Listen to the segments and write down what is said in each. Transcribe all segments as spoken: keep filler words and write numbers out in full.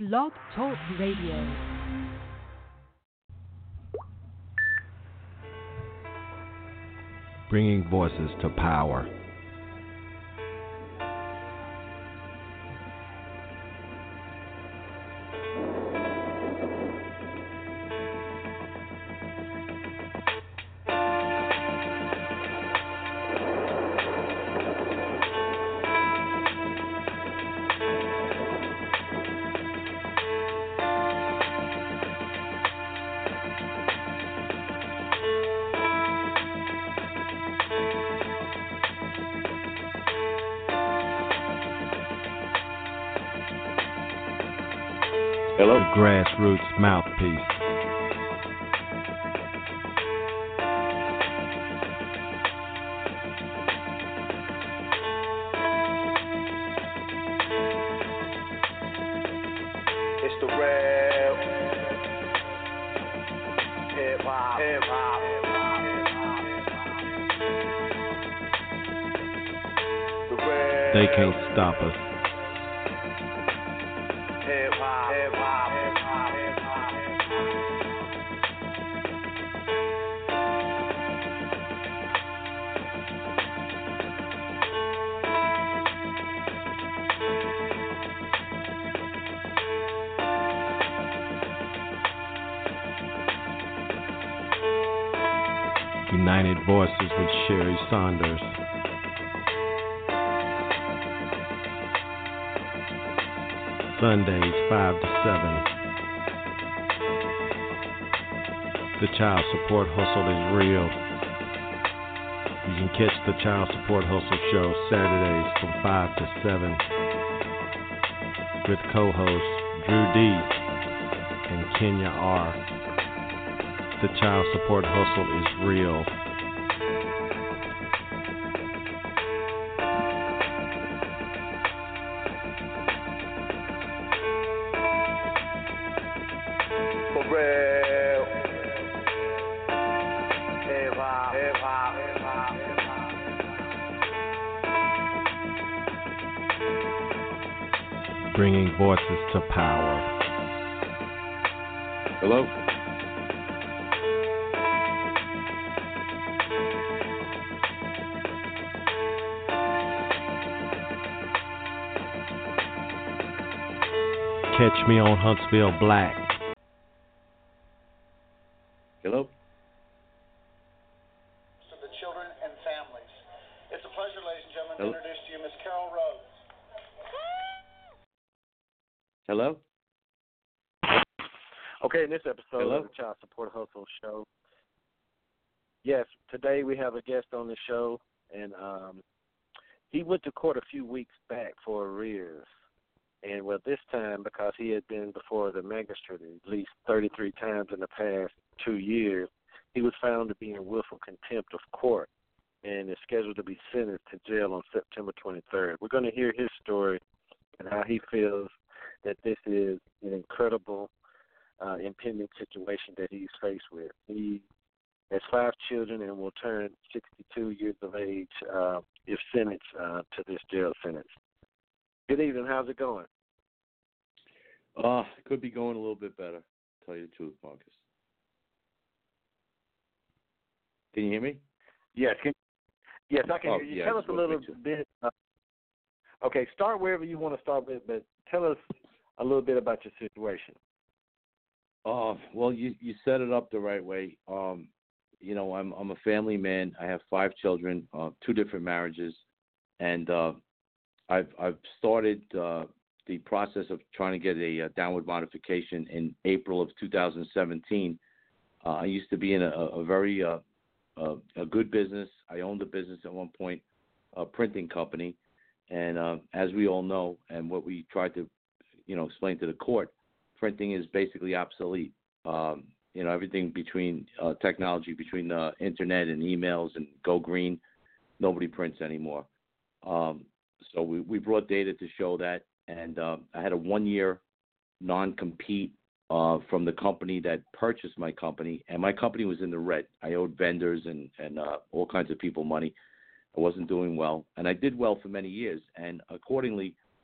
Blog Talk Radio. Bringing voices to power. Hello? The grassroots mouthpiece. It's the real hip hop, hip hop, the real They can't stop us. hip hop, hip hop, hip hop, hip hop. United Voices with Sherry Saunders. Sundays, five to seven. The Child Support Hustle is real. You can catch the Child Support Hustle show Saturdays from five to seven with co-hosts Drew D and Kenya R. The Child Support Hustle is real. For real. Hip hop, hip hop, hip hop, hip hop. Bringing voices to power. Hello? Catch me on Huntsville Black. Hello? To the children and families. It's a pleasure, ladies and gentlemen, Hello? to introduce to you Miss Carol Rose. Hello? Okay, in this episode Hello? of the Child Support Hustle Show, yes, today we have a guest on the show, and um, he went to court a few weeks back for arrears. And, well, this time, because he had been before the magistrate at least thirty-three times in the past two years, he was found to be in willful contempt of court and is scheduled to be sentenced to jail on September twenty-third. We're going to hear his story and how he feels that this is an incredible uh, impending situation that he's faced with. He has five children and will turn sixty-two years of age uh, if sentenced uh, to this jail sentence. Good evening. How's it going? Uh, could be going a little bit better, to tell you the truth, Marcus. Can you hear me? Yes. Can, yes, I can Oh, hear you. yeah, Tell I us just a wanted to little make sure. bit. Uh, okay, start wherever you want to start with, but tell us a little bit about your situation. Uh, well, you, you set it up the right way. Um, you know, I'm I'm a family man. I have five children, uh, two different marriages, and uh, I've I've started uh, the process of trying to get a, a downward modification in April of two thousand seventeen. Uh, I used to be in a, a very uh, uh, a good business. I owned a business at one point, a printing company, and uh, as we all know, and what we tried to, you know, explain to the court, printing is basically obsolete. Um, you know, everything between uh, technology, between the internet and emails and go green, nobody prints anymore. Um, so we, we brought data to show that, and uh, I had a one-year non-compete uh, from the company that purchased my company, and my company was in the red. I owed vendors and, and uh, all kinds of people money. I wasn't doing well, and I did well for many years, and accordingly,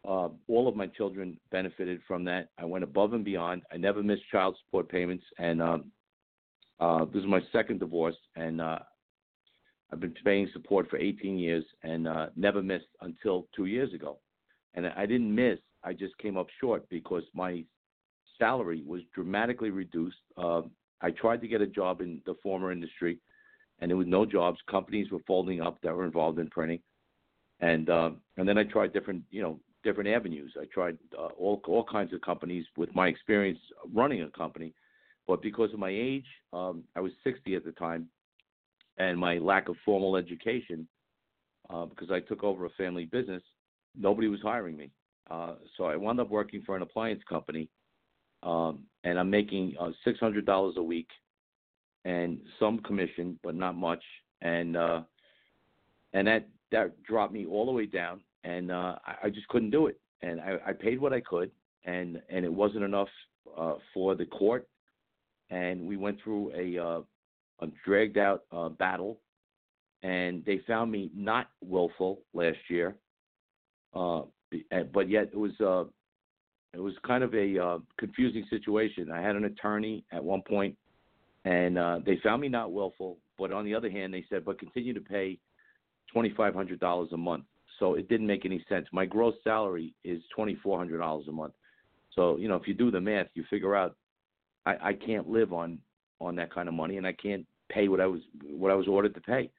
Uh, all of my children benefited from that. I went above and beyond. I never missed child support payments, and um, uh, this is my second divorce, and uh, I've been paying support for eighteen years and uh, never missed until two years ago. And I didn't miss. I just came up short because my salary was dramatically reduced. Uh, I tried to get a job in the former industry, and there was no jobs. Companies were folding up that were involved in printing, and uh, and then I tried different, you know, different avenues. I tried uh, all all kinds of companies with my experience running a company, but because of my age, um, I was sixty at the time, and my lack of formal education, uh, because I took over a family business, nobody was hiring me. Uh, so I wound up working for an appliance company, um, and I'm making uh, six hundred dollars a week, and some commission, but not much, and uh, and that that dropped me all the way down. And uh, I, I just couldn't do it. And I, I paid what I could, and, and it wasn't enough uh, for the court. And we went through a, uh, a dragged-out uh, battle, and they found me not willful last year. Uh, but yet it was uh, it was kind of a uh, confusing situation. I had an attorney at one point, and uh, they found me not willful. But on the other hand, they said, but continue to pay twenty-five hundred dollars a month. So it didn't make any sense. My gross salary is twenty-four hundred dollars a month. So, you know, if you do the math, you figure out I, I can't live on, on that kind of money, and I can't pay what I was what I was ordered to pay.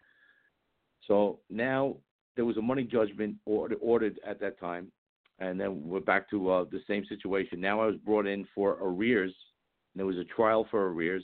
So now there was a money judgment ordered, ordered at that time, and then we're back to uh, the same situation. Now I was brought in for arrears, and there was a trial for arrears.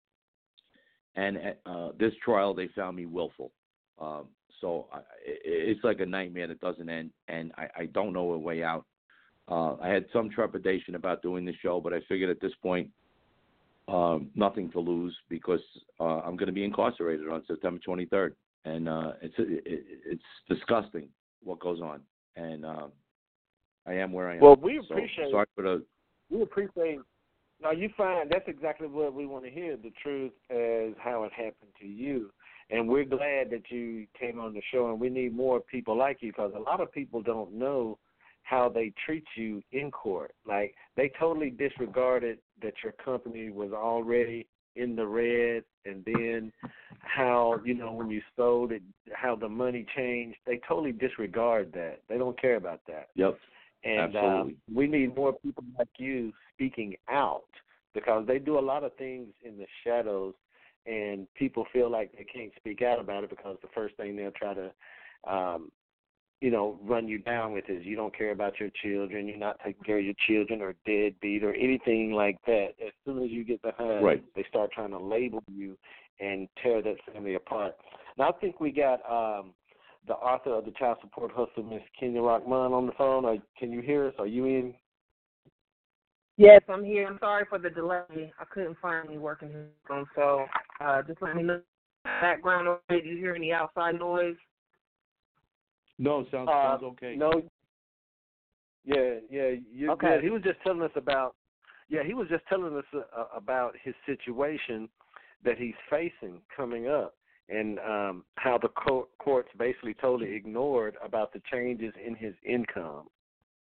And at uh, this trial, they found me willful. Um, So I, it's like a nightmare that doesn't end, and I, I don't know a way out. Uh, I had some trepidation about doing the show, but I figured at this point, um, nothing to lose because uh, I'm going to be incarcerated on September twenty-third, and uh, it's it, it's disgusting what goes on, and uh, I am where I am. Well, we so, appreciate. Sorry for the. We appreciate. No, you find that's exactly what we want to hear. The truth as how it happened to you. And we're glad that you came on the show, and we need more people like you because a lot of people don't know how they treat you in court. Like, they totally disregarded that your company was already in the red, and then how, you know, when you sold it, how the money changed. They totally disregard that. They don't care about that. Yep, and absolutely. Um, we need more people like you speaking out because they do a lot of things in the shadows, and people feel like they can't speak out about it because the first thing they'll try to, um, you know, run you down with is you don't care about your children, you're not taking care of your children, or deadbeat, or anything like that. As soon as you get behind, right. they start trying to label you and tear that family apart. Now, I think we got um, the author of the Child Support Hustle, Miss Kenya Rockman, on the phone. Or can you hear us? Are you in? Yes, I'm here. I'm sorry for the delay. I couldn't find any working headphones, so uh, just let me know. Background noise. Did you hear any outside noise? No, sounds, uh, sounds okay. No. Yeah, yeah, you're okay. good. He was just telling us about. Yeah, he was just telling us uh, about his situation that he's facing coming up, and um, how the co- courts basically totally ignored about the changes in his income.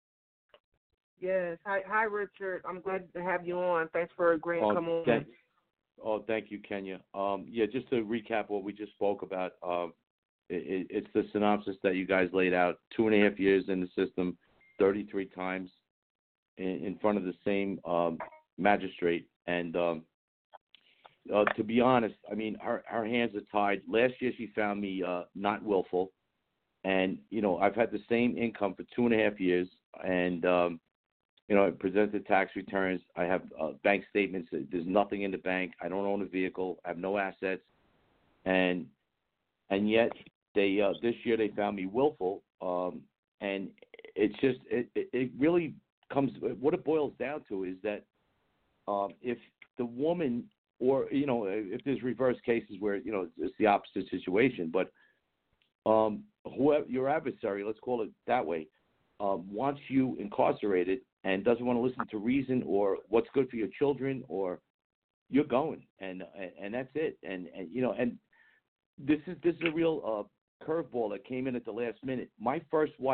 Yes. Hi, hi, Richard. I'm glad to have you on. Thanks for agreeing Oh, to come on. thank, oh, thank you, Kenya. Um, yeah, just to recap what we just spoke about, um, it, it's the synopsis that you guys laid out. Two and a half years in the system, thirty-three times in, in front of the same um, magistrate. And um, uh, to be honest, I mean, our, our hands are tied. Last year she found me uh, not willful. And, you know, I've had the same income for two and a half years. And, um, you know, I presented tax returns. I have uh, bank statements. There's nothing in the bank. I don't own a vehicle. I have no assets. And and yet they uh, this year they found me willful. Um, and it's just it, it really comes what it boils down to is that um, if the woman or you know if there's reverse cases where you know it's the opposite situation, but um, whoever your adversary, let's call it that way, uh, wants you incarcerated and doesn't want to listen to reason or what's good for your children, or you're going, and and that's it. And, and you know, and this is this is a real uh, curveball that came in at the last minute. My first wife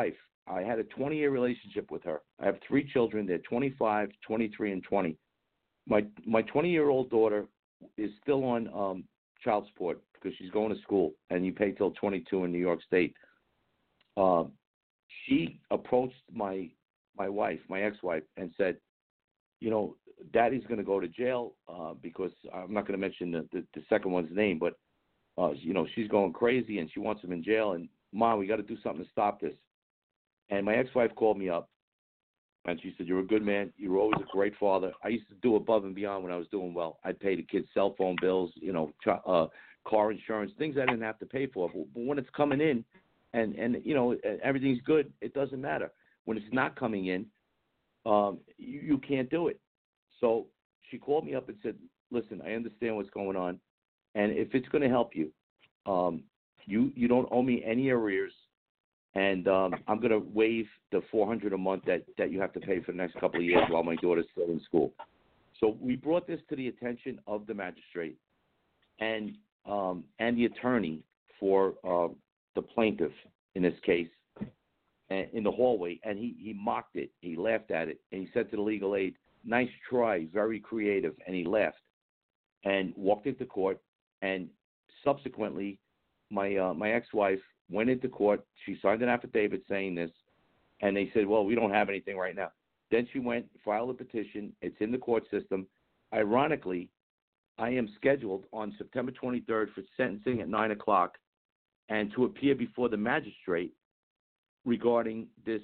I had a twenty-year relationship with her. I have three children. They're twenty-five, twenty-three, and twenty. My my twenty-year-old daughter is still on um, child support because she's going to school, and you pay till twenty-two in New York State. Uh, she approached my my wife, my ex-wife, and said, you know, Daddy's going to go to jail uh, because I'm not going to mention the, the, the second one's name, but, uh, you know, she's going crazy and she wants him in jail. And, Mom, we got to do something to stop this. And my ex-wife called me up, and she said, you're a good man. You were always a great father. I used to do above and beyond when I was doing well. I'd pay the kids' cell phone bills, you know, uh, car insurance, things I didn't have to pay for. But when it's coming in and, and you know, everything's good, it doesn't matter. When it's not coming in, um, you, you can't do it. So she called me up and said, listen, I understand what's going on, and if it's going to help you, um, you you don't owe me any arrears, and um, I'm going to waive the four hundred dollars a month that, that you have to pay for the next couple of years while my daughter's still in school. So we brought this to the attention of the magistrate and um, and the attorney for uh, the plaintiff in this case in the hallway, and he, he mocked it. He laughed at it, and he said to the legal aid, nice try, very creative, and he laughed and walked into court. And subsequently, my uh, my ex-wife went into court. She signed an affidavit saying this, and they said, well, we don't have anything right now. Then she went, filed a petition. It's in the court system. Ironically, I am scheduled on September twenty-third for sentencing at nine o'clock and to appear before the magistrate regarding this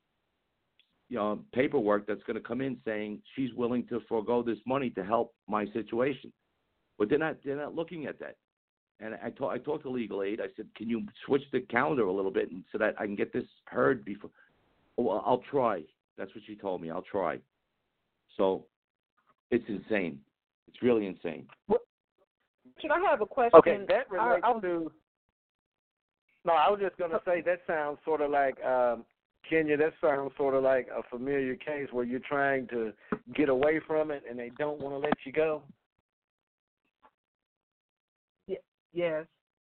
you know, paperwork that's going to come in saying she's willing to forego this money to help my situation. But they're not, they're not looking at that. And I, talk, I talked to legal aid. I said, can you switch the calendar a little bit and so that I can get this heard before? Oh, I'll try. That's what she told me. I'll try. So it's insane. It's really insane. What, should I have a question? Okay, that relates I, I, to – no, I was just going to say that sounds sort of like um, – Kenya, that sounds sort of like a familiar case where you're trying to get away from it and they don't want to let you go. Yeah, yes.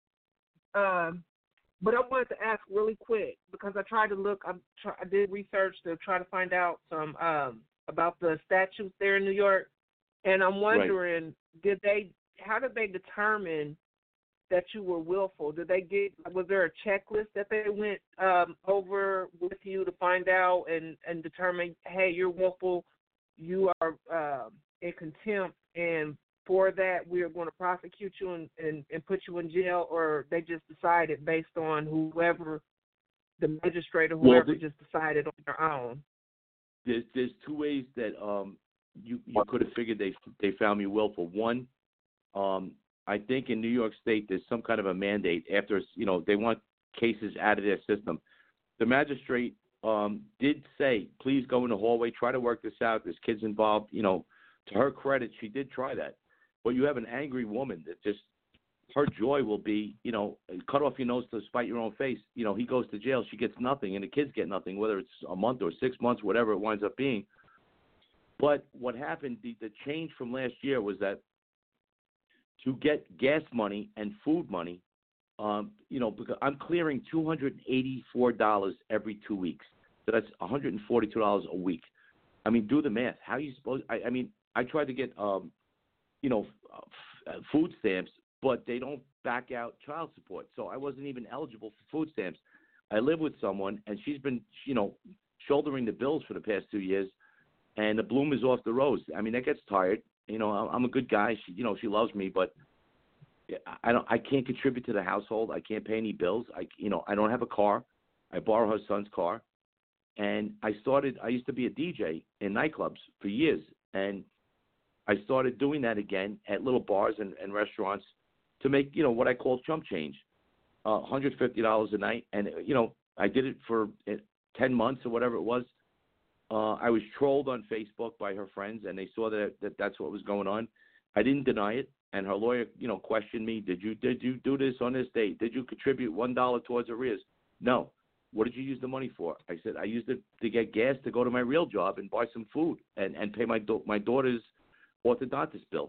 Um, but I wanted to ask really quick because I tried to look. I, try, I did research to try to find out some um, about the statutes there in New York, and I'm wondering, right. did they? How did they determine that you were willful? Did they get, was there a checklist that they went um, over with you to find out and, and determine, hey, you're willful, you are uh, in contempt, and for that we are going to prosecute you and, and, and put you in jail, or they just decided based on whoever, the magistrate or whoever, well, just decided on their own? There's, there's two ways that um, you, you could have figured they, they found me willful. One, um, I think in New York State there's some kind of a mandate after, you know, they want cases out of their system. The magistrate um, did say, please go in the hallway, try to work this out. There's kids involved. You know, to her credit, she did try that. But you have an angry woman that just, her joy will be, you know, cut off your nose to spite your own face. You know, he goes to jail, she gets nothing, and the kids get nothing, whether it's a month or six months, whatever it winds up being. But what happened, the, the change from last year was that to get gas money and food money, um, you know, because I'm clearing two hundred eighty-four dollars every two weeks. So that's one hundred forty-two dollars a week. I mean, do the math. How are you supposed I, I mean, I tried to get, um, you know, f- food stamps, but they don't back out child support. So I wasn't even eligible for food stamps. I live with someone, and she's been, you know, shouldering the bills for the past two years, and the bloom is off the rose. I mean, that gets tired. You know, I'm a good guy. She, you know, she loves me, but I don't. I can't contribute to the household. I can't pay any bills. I, you know, I don't have a car. I borrow her son's car, and I started. I used to be a D J in nightclubs for years, and I started doing that again at little bars and, and restaurants to make, you know, what I call chump change, uh, one hundred fifty dollars a night, and you know, I did it for ten months or whatever it was. Uh, I was trolled on Facebook by her friends, and they saw that, that that's what was going on. I didn't deny it, and her lawyer, you know, questioned me. Did you did you do this on this date? Did you contribute one dollar towards arrears? No. What did you use the money for? I said I used it to get gas to go to my real job and buy some food and, and pay my do- my daughter's orthodontist bill.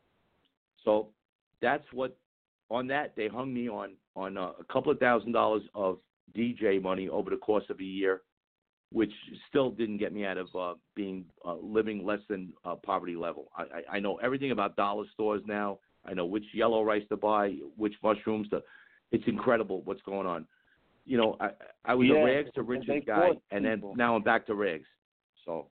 So that's what. On that, they hung me on on uh, a couple of thousand dollars of D J money over the course of a year. which still didn't get me out of uh, being uh, living less than uh, poverty level. I, I, I know everything about dollar stores now. I know which yellow rice to buy, which mushrooms to. It's incredible what's going on. You know, I I was yeah, a rags to riches guy, and then people. now I'm back to rags. So.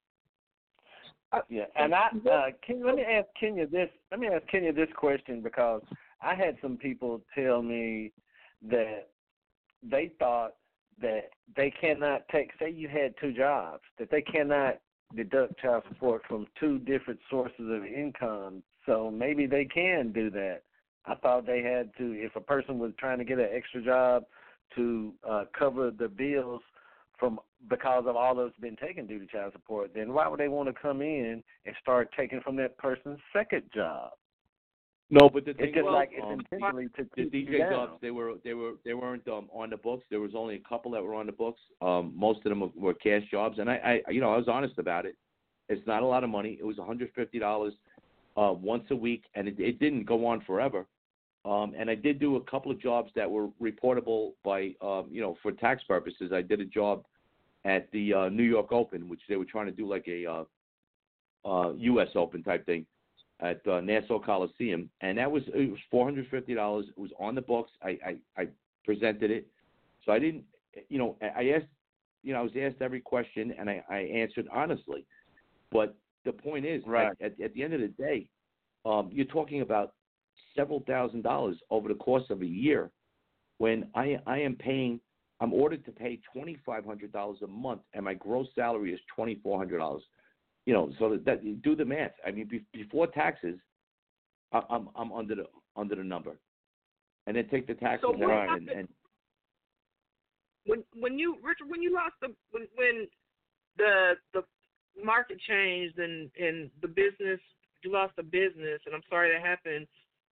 Yeah, and I uh, can let me ask Kenya this. Let me ask Kenya this question because I had some people tell me that they thought that they cannot take. Say you had two jobs, that they cannot deduct child support from two different sources of income. So maybe they can do that. I thought they had to. If a person was trying to get an extra job to uh, cover the bills from because of all that's been taken due to child support, then why would they want to come in and start taking from that person's second job? No, but the thing It's just was, like it's um, intentionally to the keep D you J down. Dubs, they were they were they weren't um, on the books. There was only a couple that were on the books. Um, most of them were cash jobs, and I, I you know I was honest about it. It's not a lot of money. It was one hundred fifty dollars uh, once a week, and it, it didn't go on forever. Um, and I did do a couple of jobs that were reportable by um, you know for tax purposes. I did a job at the uh, New York Open, which they were trying to do like a uh, uh, U S Open type thing at uh, Nassau Coliseum, and that was it was four hundred fifty dollars. It was on the books. I, I I presented it, so I didn't, you know, I asked, you know, I was asked every question, and I, I answered honestly. But the point is, right. at, at, at the end of the day, um, you're talking about several thousand dollars over the course of a year, when I I am paying. I'm ordered to pay twenty-five hundred dollars a month, and my gross salary is twenty-four hundred dollars. You know, so that, that do the math. I mean, be, before taxes, I, I'm I'm under the under the number, and then take the taxes So what out. happened And, and when when you Richard when you lost the when, when the the market changed and and the business you lost the business, and I'm sorry that happened.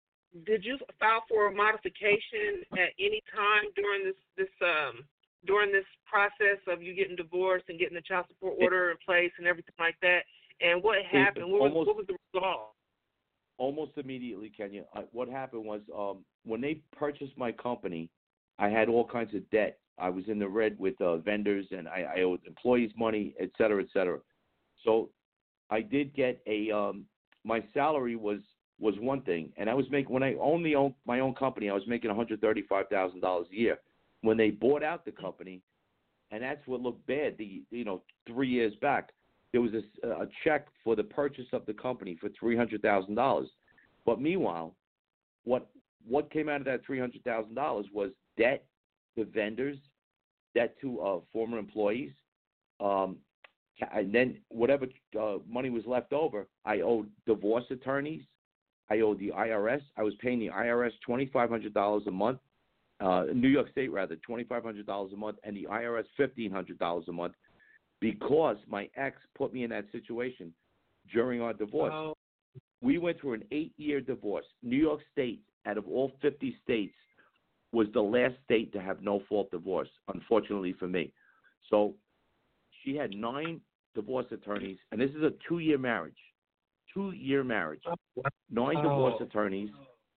Did you file for a modification at any time during this this um during this process of you getting divorced and getting the child support order in place and everything like that? And what happened? What was, almost, what was the result? Almost immediately, Kenya. Uh, what happened was um, when they purchased my company, I had all kinds of debt. I was in the red with uh, vendors, and I, I owed employees money, et cetera, et cetera. So I did get a um, my salary was. was one thing, and I was making when I only owned my own company, I was making one hundred thirty-five thousand dollars a year. When they bought out the company, and that's what looked bad. The you know three years back, there was a, a check for the purchase of the company for three hundred thousand dollars. But meanwhile, what what came out of that three hundred thousand dollars was debt to vendors, debt to uh, former employees, um, and then whatever uh, money was left over, I owed divorce attorneys. I owed the I R S. I was paying the I R S twenty-five hundred dollars a month, uh, New York State rather, twenty-five hundred dollars a month, and the I R S fifteen hundred dollars a month, because my ex put me in that situation during our divorce. Oh. We went through an eight-year divorce. New York State, out of all fifty states, was the last state to have no-fault divorce, unfortunately for me. So she had nine divorce attorneys, and this is a two-year marriage. Two-year marriage, nine divorce Oh. attorneys,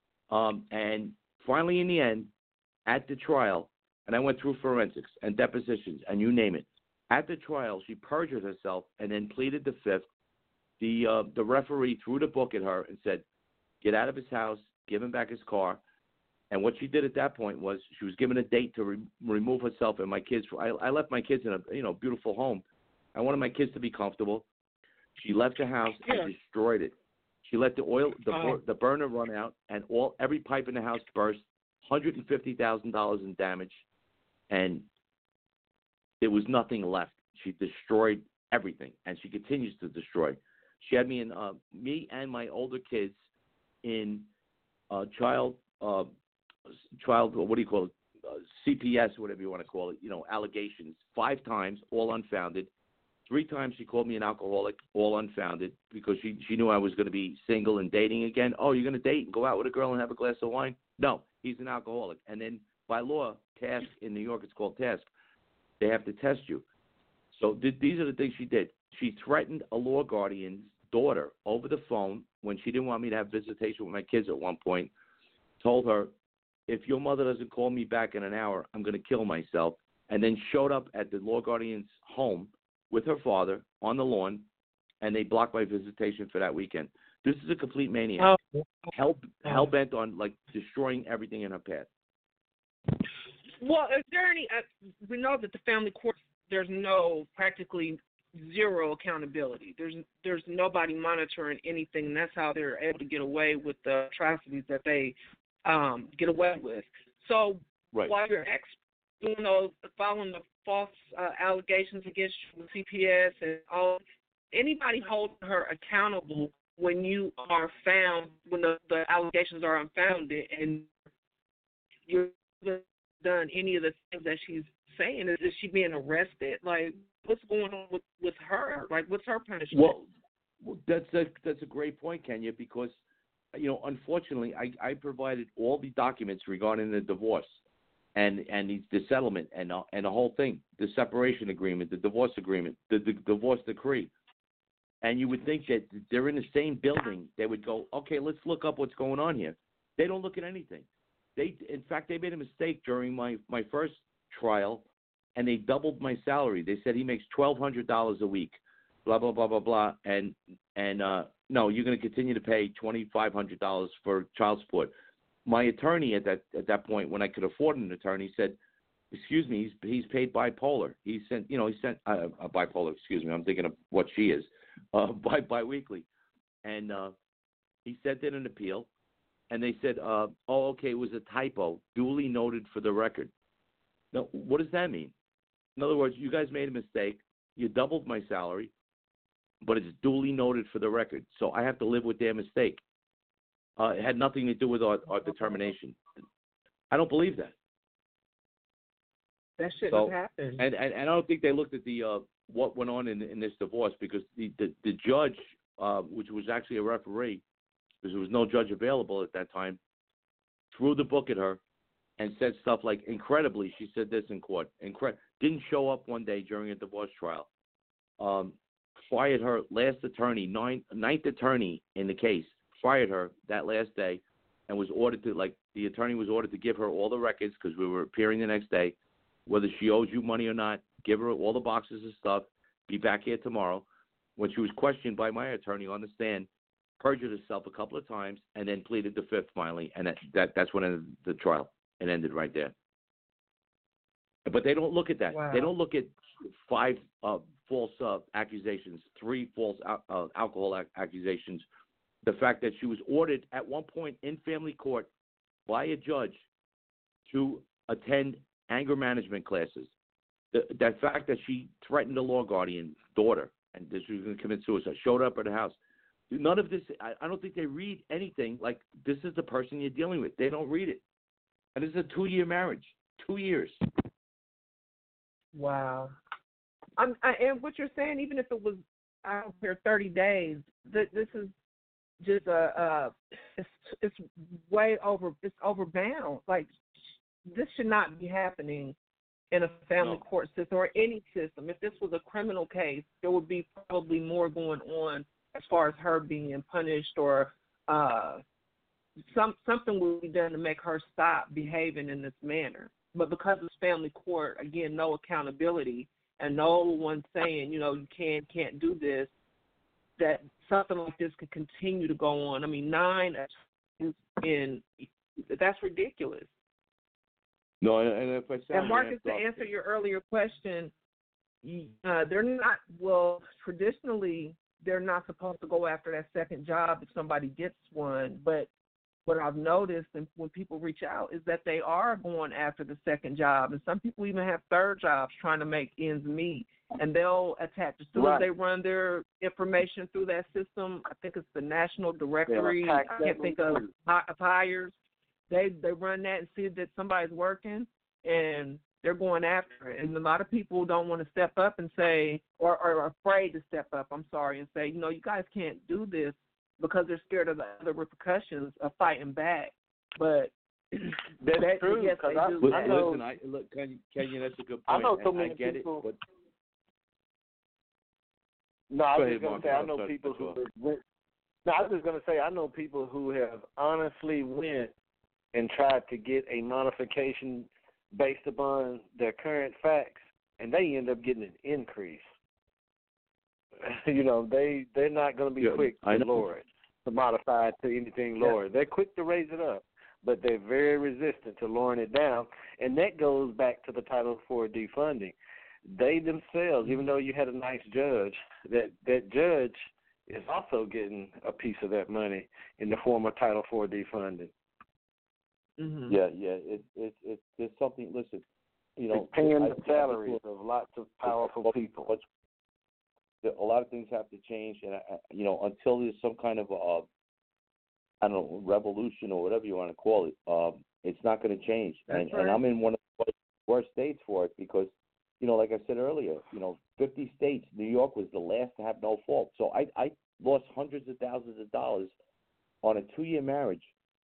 um, and finally in the end, at the trial, and I went through forensics and depositions and you name it. At the trial, she perjured herself and then pleaded the fifth. The uh, the referee threw the book at her and said, "Get out of his house, give him back his car." And what she did at that point was she was given a date to re- remove herself and my kids. I, I left my kids in a you know beautiful home. I wanted my kids to be comfortable. She left the house Yeah. and destroyed it. She let the oil, the, Oh. the burner run out, and all every pipe in the house burst. one hundred fifty thousand dollars in damage, and there was nothing left. She destroyed everything, and she continues to destroy. She had me and uh, me and my older kids in uh, child, uh, child. What do you call it? Uh, C P S, whatever you want to call it. You know, allegations five times, all unfounded. Three times she called me an alcoholic, all unfounded, because she, she knew I was going to be single and dating again. Oh, you're going to date and go out with a girl and have a glass of wine? No, he's an alcoholic. And then by law, task in New York, it's called task. They have to test you. So th- these are the things she did. She threatened a law guardian's daughter over the phone when she didn't want me to have visitation with my kids at one point. Told her, if your mother doesn't call me back in an hour, I'm going to kill myself. And then showed up at the law guardian's home with her father on the lawn, and they blocked my visitation for that weekend. This is a complete maniac. Oh. Hell, hell bent on like destroying everything in her path. Well, is there any? Uh, we know that the family court, there's no practically zero accountability. There's there's nobody monitoring anything, and that's how they're able to get away with the atrocities that they um, get away with. So right. while your ex, you know, following the false uh, allegations against you with C P S and all, anybody holding her accountable when you are found, when the, the allegations are unfounded and you're done any of the things that she's saying, is, is she being arrested? Like, what's going on with, with her? Like, what's her punishment? Well, well, that's a that's a great point, Kenya, because you know, unfortunately, I, I provided all the documents regarding the divorce and and the, the settlement and uh, and the whole thing, the separation agreement, the divorce agreement, the, the divorce decree. And you would think that they're in the same building. They would go, okay, let's look up what's going on here. They don't look at anything. They, in fact, they made a mistake during my, my first trial, and they doubled my salary. They said he makes twelve hundred dollars a week, blah, blah, blah, blah, blah. And, and uh, no, you're going to continue to pay twenty-five hundred dollars for child support. My attorney at that at that point, when I could afford an attorney, said, excuse me, he's, he's paid bipolar. He sent, you know, he sent uh, uh, bipolar, excuse me, I'm thinking of what she is. Uh, bi biweekly, and uh, he sent in an appeal, and they said, uh, "Oh, okay, it was a typo, duly noted for the record." Now, what does that mean? In other words, you guys made a mistake. You doubled my salary, but it's duly noted for the record, so I have to live with their mistake. Uh, it had nothing to do with our, our determination. I don't believe that. That shouldn't so, have happened. And, and and I don't think they looked at the uh, what went on in in this divorce, because the the, the judge, uh, which was actually a referee, because there was no judge available at that time, threw the book at her and said stuff like, incredibly, she said this in court, Incre- didn't show up one day during a divorce trial, um, fired her last attorney, ninth, ninth attorney in the case, fired her that last day, and was ordered to, like, the attorney was ordered to give her all the records, because we were appearing the next day, whether she owes you money or not, give her all the boxes of stuff, be back here tomorrow. When she was questioned by my attorney on the stand, perjured herself a couple of times, and then pleaded the fifth finally, and that, that that's when ended the trial. It ended right there. But they don't look at that. Wow. They don't look at five uh, false uh, accusations, three false uh, alcohol ac- accusations, the fact that she was ordered at one point in family court by a judge to attend anger management classes. The, that fact that she threatened a law guardian daughter and that she was going to commit suicide, showed up at her house. None of this, I, I don't think they read anything like this is the person you're dealing with. They don't read it. And this is a two-year marriage, two years. Wow. I'm, I, and what you're saying, even if it was out here thirty days, th- this is just a, uh, it's, it's way over, it's overbound. Like, this should not be happening in a family No. court system or any system. If this was a criminal case, there would be probably more going on as far as her being punished, or uh, some something would be done to make her stop behaving in this manner. But because it's family court, again, no accountability and no one saying, you know, you can, can't do this, that something like this could continue to go on. I mean, nine in, that's ridiculous. No, and, and if I sound And Marcus, to ramped up- answer your earlier question, uh, they're not, well, traditionally, they're not supposed to go after that second job if somebody gets one. But what I've noticed, and when people reach out, is that they are going after the second job. And some people even have third jobs trying to make ends meet. And they'll attach, as soon Right. as they run their information through that system, I think it's the National Directory, attack I can't that think of, too. of hires. They they run that and see that somebody's working, and they're going after it. And a lot of people don't want to step up and say, or, or are afraid to step up, I'm sorry, and say, you know, you guys can't do this, because they're scared of the other repercussions of fighting back. But That's that, true, yes, 'cause they I- do. Listen, I know- listen, I, look, Kenya, Kenya, that's a good point. I know so and many I get people- it, but No, I Go was ahead, just gonna Mark. say I I'm know sorry to people cut you who off. went. No, I was just gonna say I know people who have honestly went and tried to get a modification based upon their current facts, and they end up getting an increase. you know, they they're not going to be Yeah, quick I to know. lower it, to modify it to anything lower. They're quick to raise it up, but they're very resistant to lowering it down, and that goes back to the Title four defunding. They themselves, even though you had a nice judge, that that judge is also getting a piece of that money in the form of Title four defunding. Mm-hmm. Yeah, yeah. It it it there's something. Listen, you know, It's paying I- the I- salaries of lots of powerful people. What's, a lot of things have to change, and I- I- you know, until there's some kind of a, I don't know, revolution or whatever you want to call it, um, it's not going to change. That's And right. and I'm in one of the worst states for it because, you know, like I said earlier, you know, fifty states, New York was the last to have no fault. So I I lost hundreds of thousands of dollars on a two-year marriage,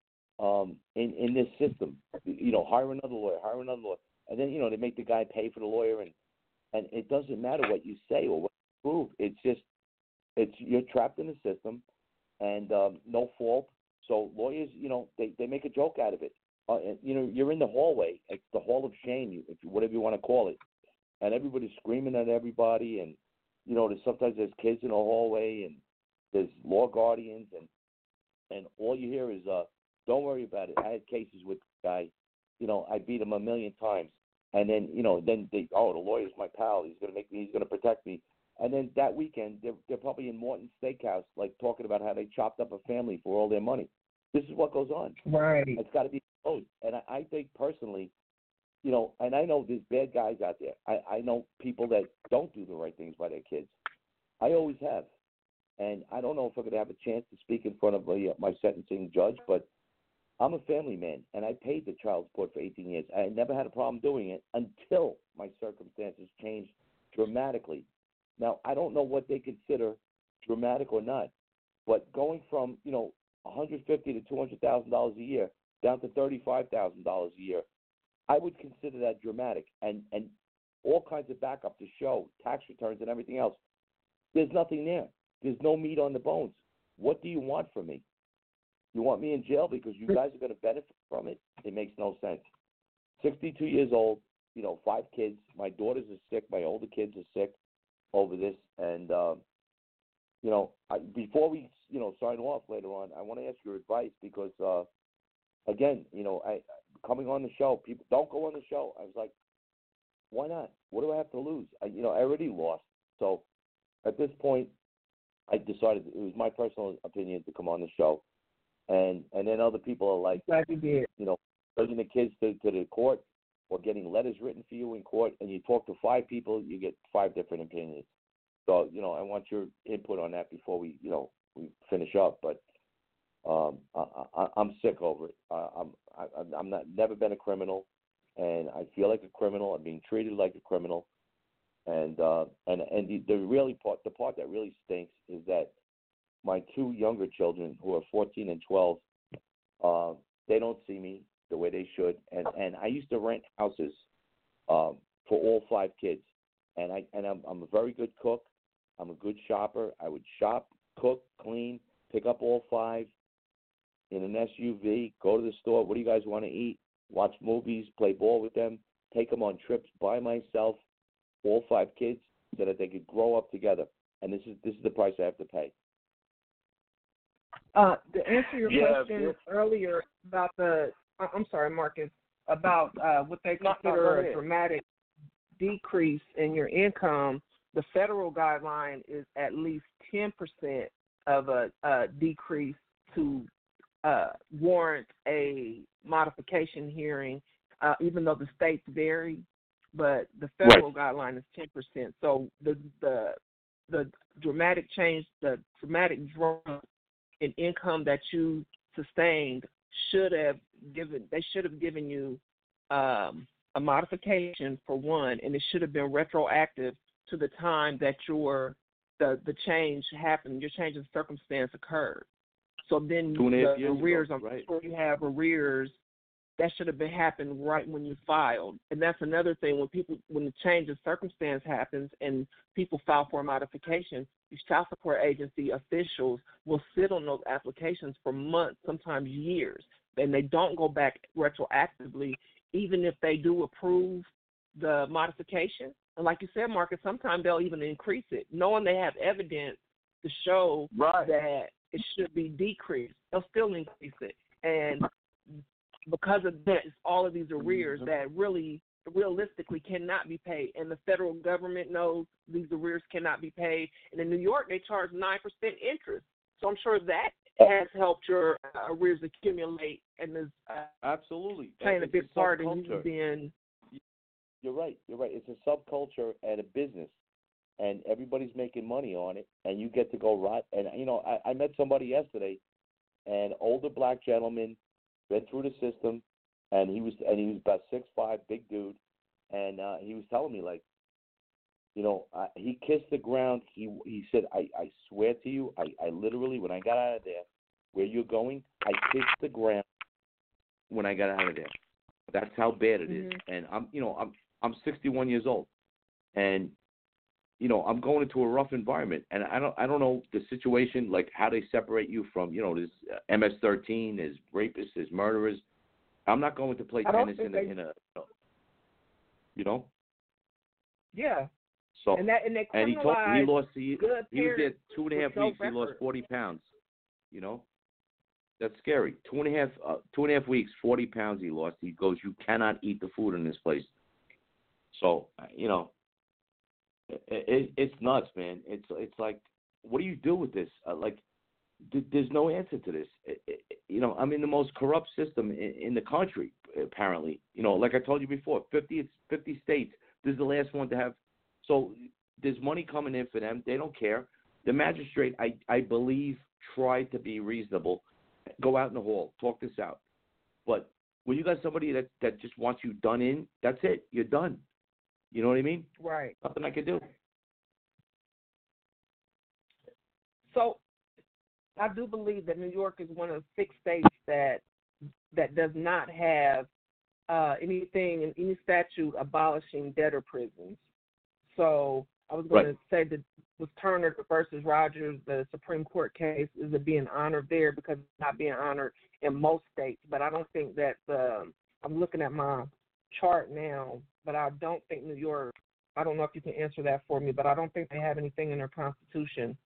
um, in in this system. You know, hire another lawyer, hire another lawyer, and then you know they make the guy pay for the lawyer, and and it doesn't matter what you say or what you prove. It's just it's you're trapped in the system, and um, no fault. So lawyers, you know, they they make a joke out of it. Uh, and, you know, you're in the hallway, it's the hall of shame, if you, whatever you want to call it, and everybody's screaming at everybody, and you know, there's sometimes there's kids in the hallway, and there's law guardians, and and all you hear is, uh, don't worry about it. I had cases with the guy, you know, I beat him a million times, and then you know, then they, oh, the lawyer's my pal, he's gonna make me, he's gonna protect me, and then that weekend they're they're probably in Morton's Steakhouse, like talking about how they chopped up a family for all their money. This is what goes on. Right. It's got to be exposed. And I, I think personally, you know, and I know there's bad guys out there. I, I know people that don't do the right things by their kids. I always have. And I don't know if I'm going to have a chance to speak in front of a, my sentencing judge, but I'm a family man, and I paid the child support for eighteen years. I never had a problem doing it until my circumstances changed dramatically. Now, I don't know what they consider dramatic or not, but going from, you know, one hundred fifty thousand to two hundred thousand dollars a year down to thirty-five thousand dollars a year, I would consider that dramatic, and, and all kinds of backup to show, tax returns and everything else. There's nothing there. There's no meat on the bones. What do you want from me? You want me in jail because you guys are going to benefit from it? It makes no sense. sixty-two years old, you know, five kids. My daughters are sick. My older kids are sick over this. And, uh, you know, I, before we, you know, sign off later on, I want to ask your advice because, uh, again, you know, I coming on the show, people don't go on the show. I was like, why not? What do I have to lose? I, you know, I already lost. So at this point, I decided it was my personal opinion to come on the show. And and then other people are like, Glad you did. you know, bringing the kids to, to the court or getting letters written for you in court, and you talk to five people, you get five different opinions. So, you know, I want your input on that before we, you know, we finish up. But um, I, I, I'm sick over it. Uh, I'm I, I'm not never been a criminal, and I feel like a criminal. I'm being treated like a criminal, and uh, and and the, the really part, the part that really stinks is that my two younger children, who are fourteen and twelve, uh, they don't see me the way they should. And, and I used to rent houses um, for all five kids. And I and I'm, I'm a very good cook. I'm a good shopper. I would shop, cook, clean, pick up all five in an S U V, go to the store. What do you guys want to eat? Watch movies, play ball with them, take them on trips by myself, all five kids, so that they could grow up together. And this is this is the price I have to pay. Uh, to answer your Yeah, question yeah. earlier about the, I- I'm sorry, Marcus, about uh, what they No, no, consider go a ahead. dramatic decrease in your income, the federal guideline is at least ten percent of a, a decrease to uh, warrant a modification hearing, uh, even though the states vary, but the federal guideline is ten percent. So the the the dramatic change, the dramatic drop in income that you sustained should have given, they should have given you um, a modification for one, and it should have been retroactive to the time that your the the change happened, your change in circumstance occurred. So then Two and a half the years arrears, ago, I'm right. sure you have arrears, that should have been happened right when you filed. And that's another thing, when people when the change in circumstance happens and people file for a modification, the child support agency officials will sit on those applications for months, sometimes years, and they don't go back retroactively. Even if they do approve the modification, And like you said, Marcus, sometimes they'll even increase it, knowing they have evidence to show right. that it should be decreased. They'll still increase it. And because of this, all of these arrears mm-hmm. that really realistically cannot be paid. And the federal government knows these arrears cannot be paid. And in New York, they charge nine percent interest. So I'm sure that has helped your uh, arrears accumulate and is uh, absolutely playing it's a big a part in you being. You're right. You're right. It's a subculture and a business, and everybody's making money on it, and you get to go right. And you know, I, I met somebody yesterday, an older black gentleman, went through the system, and he was and he was about six five, big dude, and uh, he was telling me like, you know, uh, he kissed the ground. He he said, I, I swear to you, I, I literally when I got out of there, where you're going, I kissed the ground when I got out of there. That's how bad it is. Mm-hmm. And I'm you know I'm I'm sixty-one years old, and you know I'm going into a rough environment, and I don't I don't know the situation, like how they separate you from you know there's M S thirteen, there's rapists, there's murderers. I'm not going to play tennis in a, they... in a you know. Yeah. So and that and they and he told me he lost he, good he was there two and a half no weeks. Record. He lost forty pounds. You know. That's scary. Two and a half, uh, two and a half weeks, forty pounds he lost. He goes, you cannot eat the food in this place. So, you know, it, it, it's nuts, man. It's it's like, what do you do with this? Uh, like, th- there's no answer to this. It, it, you know, I'm in the most corrupt system in, in the country, apparently. You know, like I told you before, fifty, fifty states. This is the last one to have. So there's money coming in for them. They don't care. The magistrate, I, I believe, tried to be reasonable. Go out in the hall, talk this out. But when you got somebody that, that just wants you done in, that's it. You're done. You know what I mean? Right. Nothing I can do. So I do believe that New York is one of six states that that does not have uh, anything in any statute abolishing debtor prisons. So I was going right. to say that with Turner versus Rogers, the Supreme Court case is being honored there because it's not being honored in most states. But I don't think that the, I'm looking at my chart now, but I don't think New York, I don't know if you can answer that for me, but I don't think they have anything in their constitution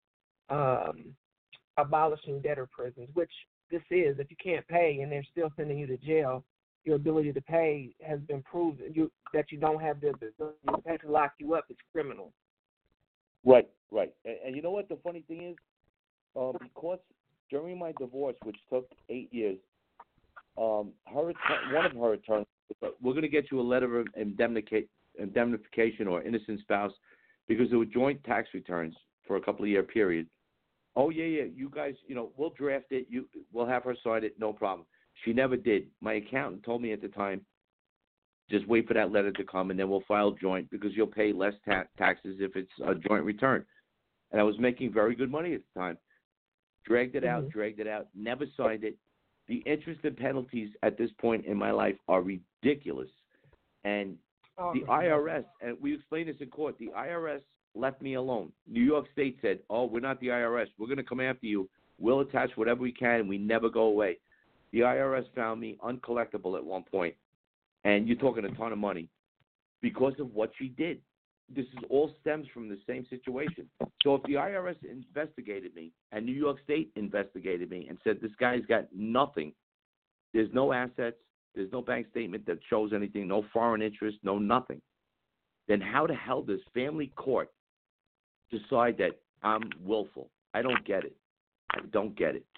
um, abolishing debtor prisons, which this is. If you can't pay and they're still sending you to jail, your ability to pay has been proven. You, that you don't have the ability to pay to lock you up is criminal. Right, right. And, and you know what the funny thing is? Uh, because during my divorce, which took eight years, um, her one of her attorneys, we're going to get you a letter of indemnica- indemnification or innocent spouse because there were joint tax returns for a couple of year period. Oh, yeah, yeah, you guys, you know, we'll draft it. You, We'll have her sign it, no problem. She never did. My accountant told me at the time, just wait for that letter to come, and then we'll file joint because you'll pay less ta- taxes if it's a joint return. And I was making very good money at the time. Dragged it out, mm-hmm. dragged it out, never signed it. The interest and penalties at this point in my life are ridiculous. And oh, the I R S, and we explained this in court, the I R S left me alone. New York State said, oh, we're not the I R S. We're going to come after you. We'll attach whatever we can. We never go away. The I R S found me uncollectible at one point. And you're talking a ton of money because of what she did. This is all stems from the same situation. So if the I R S investigated me and New York State investigated me and said this guy's got nothing, there's no assets, there's no bank statement that shows anything, no foreign interest, no nothing, then how the hell does family court decide that I'm willful? I don't get it. I don't get it.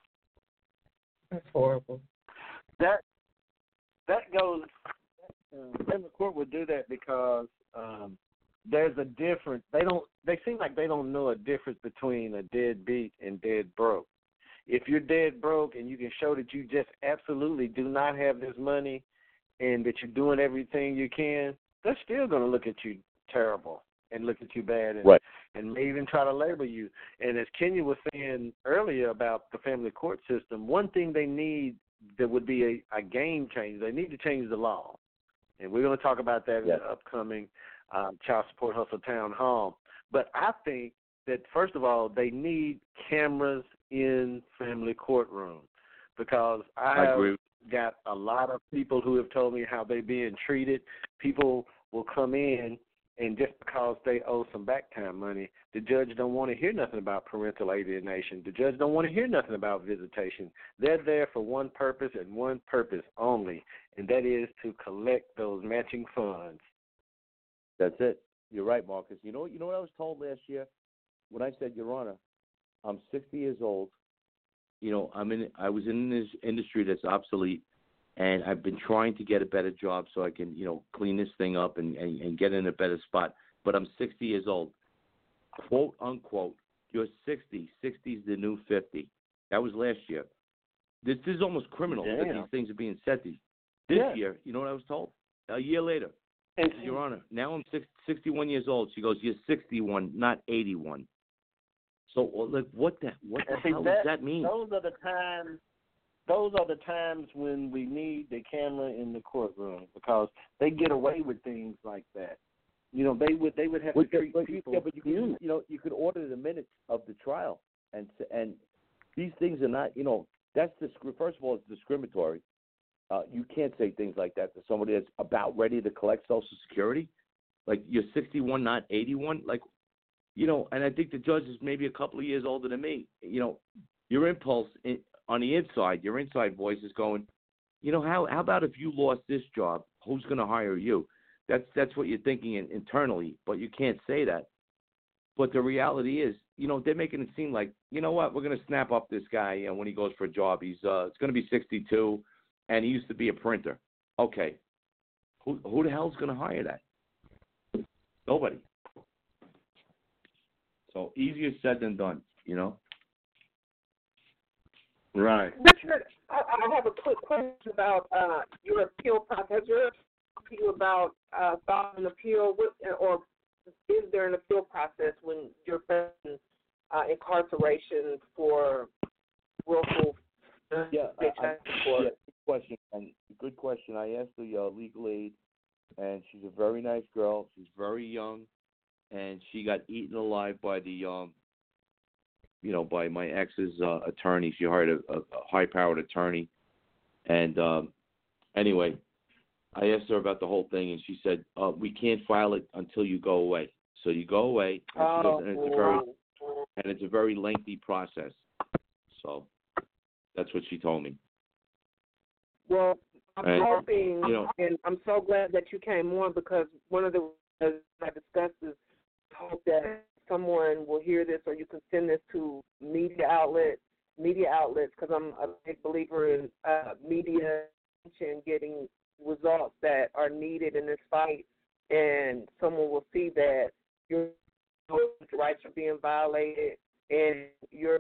That's horrible. That that goes. Uh, family court would do that because um, there's a difference. They don't. They seem like they don't know a difference between a deadbeat and dead broke. If you're dead broke and you can show that you just absolutely do not have this money, and that you're doing everything you can, they're still going to look at you terrible and look at you bad, and, right. and may even try to label you. And as Kenya was saying earlier about the family court system, one thing they need that would be a, a game changer, they need to change the law. And we're going to talk about that yes. in the upcoming um, Child Support Hustle Town Hall. But I think that, first of all, they need cameras in family courtrooms because I, I have agree. got a lot of people who have told me how they're being treated. People will come in And just because they owe some back time money, the judge don't want to hear nothing about parental alienation. The judge don't want to hear nothing about visitation. They're there for one purpose and one purpose only, and that is to collect those matching funds. That's it. You're right, Marcus. You know, you know what I was told last year when I said, Your Honor, I'm sixty years old. You know, I'm in. I was in this industry that's obsolete, and I've been trying to get a better job so I can, you know, clean this thing up and, and, and get in a better spot. But I'm sixty years old. Quote, unquote, you're sixty. sixty is the new fifty. That was last year. This, this is almost criminal Damn. that these things are being said. These. This Yeah. year, you know what I was told? A year later. And Says, Your Honor, now I'm six, sixty-one years old. She goes, you're sixty-one, not eighty-one. So, like, what the, what the see, hell that, does that mean? Those are the times. Those are the times when we need the camera in the courtroom because they get away with things like that. You know, they would they would have Well, to treat but, people. yeah, but you can, you know, you could order the minutes of the trial, and and these things are not, you know, that's disc- first of all, it's discriminatory. Uh, you can't say things like that to somebody that's about ready to collect Social Security. Like, you're sixty-one, not eighty-one. Like, you know, and I think the judge is maybe a couple of years older than me. You know, your impulse in, on the inside, your inside voice is going, you know, how how about if you lost this job, who's going to hire you? That's that's what you're thinking in, internally, but you can't say that. But the reality is, you know, they're making it seem like, you know what, we're going to snap up this guy, and when he goes for a job, he's uh, it's going to be sixty-two, and he used to be a printer. Okay, who who the hell's going to hire that? Nobody. So easier said than done, you know. Right. Richard, I, I have a quick question about uh, your appeal process. Has there been you about uh, filing an appeal, with, or is there an appeal process when you're facing uh, incarceration for willful? Uh, Yeah, I, I, support? yeah, good question. And good question. I asked the uh, legal aid, and she's a very nice girl. She's very young, and she got eaten alive by the, um, you know, by my ex's uh, attorney. She hired a, a, a high-powered attorney, and um, anyway, I asked her about the whole thing, and she said, uh, "We can't file it until you go away." So you go away, and, she goes, and it's a very and it's a very lengthy process. So that's what she told me. Well, I'm And, hoping, you know, and I'm so glad that you came on, because one of the reasons I discussed is hope that someone will hear this, or you can send this to media outlets, media outlets, because I'm a big believer in uh, media and getting results that are needed in this fight, and someone will see that your rights are being violated, and you're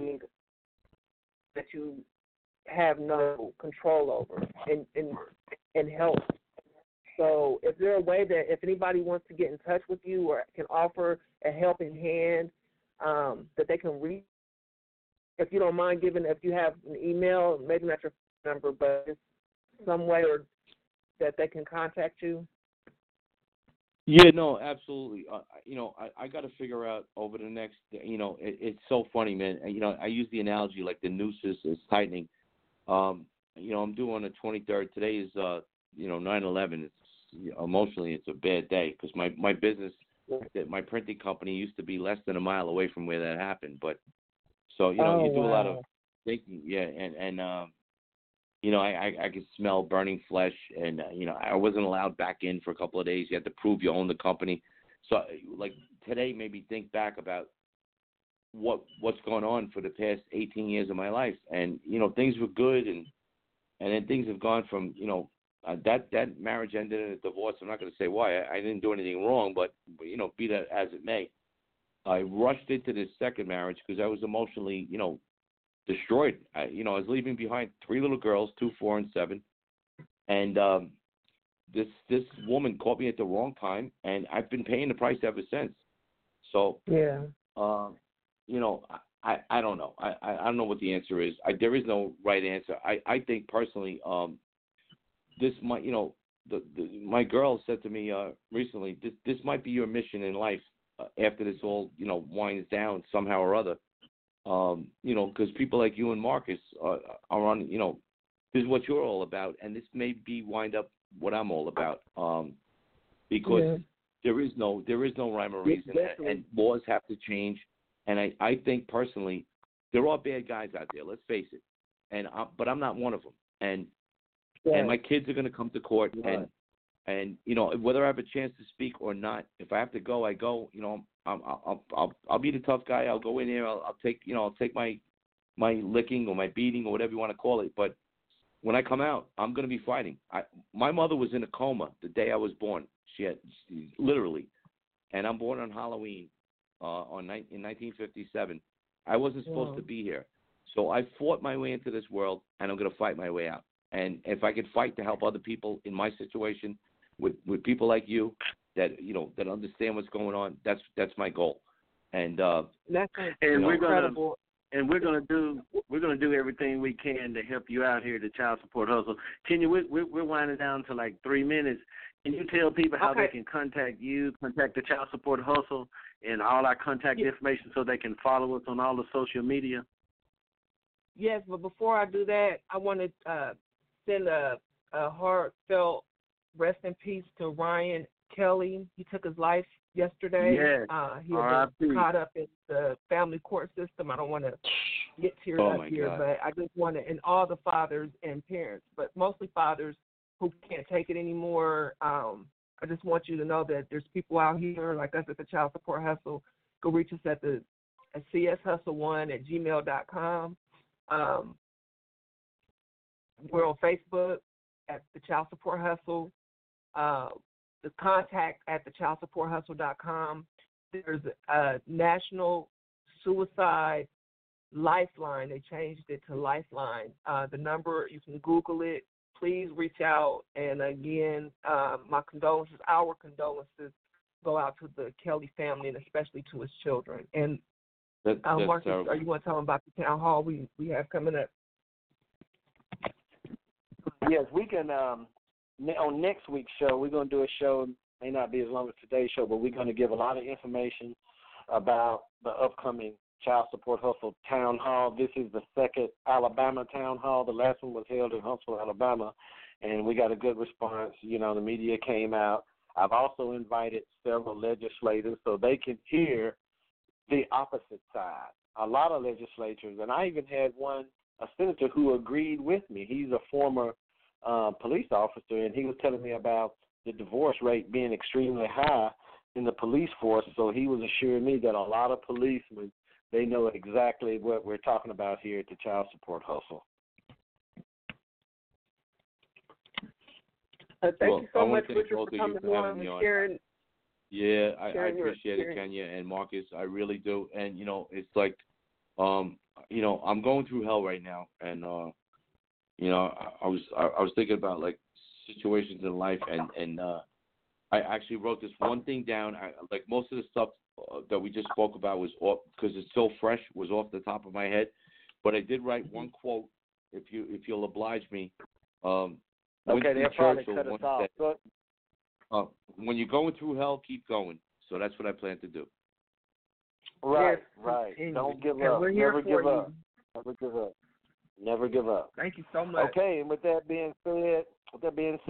that you have no control over and and, and help. So is there a way that if anybody wants to get in touch with you or can offer a helping hand, um, that they can reach? If you don't mind giving, if you have an email, maybe not your phone number, but it's some way or that they can contact you? Yeah, no, absolutely. Uh, you know, I, I got to figure out over the next, you know, it, it's so funny, man. You know, I use the analogy like the noose is, is tightening. Um, you know, I'm due on the twenty-third. Today is, uh, you know, nine eleven. It's, you know, emotionally, it's a bad day because my, my business, my printing company used to be less than a mile away from where that happened. But so, you know, Oh, you do wow. a lot of thinking. Yeah, and, and um, you know, I, I, I could smell burning flesh, and, uh, you know, I wasn't allowed back in for a couple of days. You had to prove you own the company. So, like, today made me think back about what what's going on for the past eighteen years of my life. And, you know, things were good, and and then things have gone from, you know, uh, that, that marriage ended in a divorce. I'm not going to say why. I, I didn't do anything wrong, but, you know, be that as it may. I rushed into this second marriage because I was emotionally, you know, destroyed. I, you know, I was leaving behind three little girls, two, four, and seven, and um, this this woman caught me at the wrong time, and I've been paying the price ever since. So, Yeah. uh, you know, I, I don't know. I, I don't know what the answer is. I, there is no right answer. I, I think personally, um, this might, you know, the, the my girl said to me uh, recently, this this might be your mission in life uh, after this all, you know, winds down somehow or other. Um, you know, because people like you and Marcus are, are on, you know, this is what you're all about, and this may be wind up what I'm all about. Um, because, Yeah. there is no there is no rhyme or reason, and, and laws have to change. And I, I think personally, there are bad guys out there. Let's face it. And I, but I'm not one of them. And yeah. and my kids are going to come to court, right. and and you know whether I have a chance to speak or not, if I have to go, I go. You know, I'm, I'll I'll I'll be the tough guy. I'll go in there. I'll, I'll take you know I'll take my my licking or my beating or whatever you want to call it. But when I come out, I'm going to be fighting. I, my mother was in a coma the day I was born. She had she, literally, and I'm born on Halloween uh, on in nineteen fifty-seven. I wasn't supposed wow. to be here, so I fought my way into this world, and I'm going to fight my way out. And if I could fight to help other people in my situation, with with people like you that you know that understand what's going on, that's that's my goal. And uh, that's and we're incredible. gonna. And we're gonna do we're gonna do everything we can to help you out here at the Child Support Hustle. Can you? We're, we're winding down to like three minutes. Can you tell people how okay. they can contact you, contact the Child Support Hustle, and all our contact yes. information so they can follow us on all the social media? Yes, but before I do that, I want to uh, send a, a heartfelt rest in peace to Ryan Kelly. He took his life yesterday. Yes. Uh, he was caught up in the family court system. I don't want to get teared oh up here, God. but I just want to, and all the fathers and parents, but mostly fathers who can't take it anymore. Um, I just want you to know that there's people out here like us at the Child Support Hustle. Go reach us at the at c s hustle one at gmail dot com. Um, we're on Facebook at the Child Support Hustle. Uh, the contact at the child support hustle dot com. There's a national suicide lifeline. They changed it to Lifeline. Uh, the number, you can Google it. Please reach out. And again, uh, my condolences, our condolences go out to the Kelly family and especially to his children. And that, uh, Marcus, terrible. are you want to tell them about the town hall we, we have coming up? Yes, we can. Um, on next week's show, we're going to do a show. May not be as long as today's show, but we're going to give a lot of information about the upcoming Child Support Hustle Town Hall. This is the second Alabama Town Hall. The last one was held in Huntsville, Alabama, and we got a good response. You know, the media came out. I've also invited several legislators so they can hear the opposite side. A lot of legislators, and I even had one, a senator who agreed with me. He's a former uh, police officer, and he was telling me about the divorce rate being extremely high in the police force. So he was assuring me that a lot of policemen, they know exactly what we're talking about here at the Child Support Hustle. Uh, thank well, you so I much, Richard, for coming on and sharing. Yeah, I, I sharing appreciate it, Kenya and Marcus. I really do. And, you know, it's like, um, you know, I'm going through hell right now. And, uh, you know, I, I was I, I was thinking about, like, situations in life. And, and uh, I actually wrote this one thing down. I, like, most of the stuff uh, that we just spoke about was off, because it's so fresh, was off the top of my head. But I did write one quote, if, you, if you'll oblige me. Um, Okay, they'll probably cut us off. Said, uh, when you're going through hell, keep going. So that's what I plan to do. Right, yes, right. continue. Don't give and up. We're here Never for give you. up. Never give up. Never give up. Thank you so much. Okay, and with that being said, with that being said,